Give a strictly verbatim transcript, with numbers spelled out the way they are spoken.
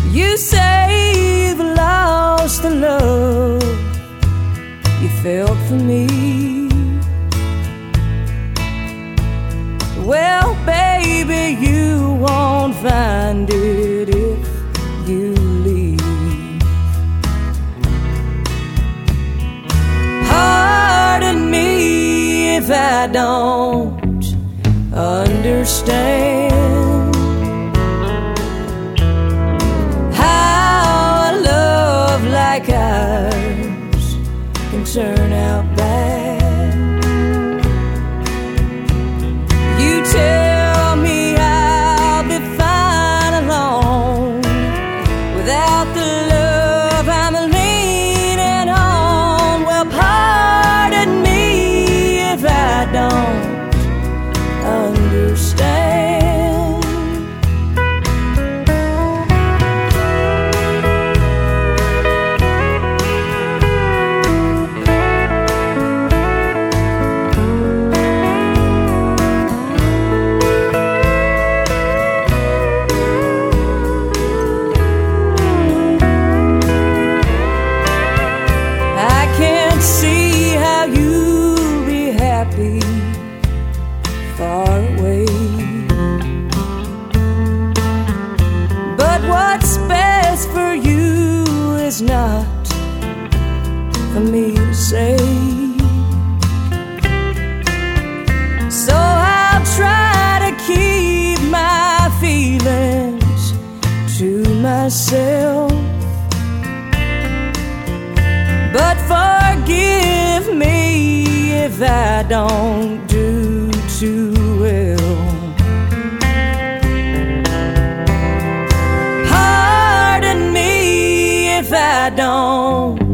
You say you've lost the love you felt for me. Well, baby, you won't find it if you leave. Pardon me if I don't understand how a love like ours can turn out bad. You tell me I'll be fine alone without the love I'm leaning on. Well, pardon me if I don't understand. See how you'll be happy far away, but what's best for you is not for me to say. So I'll try to keep my feelings to myself, but forgive me if I don't do too well. Pardon me if I don't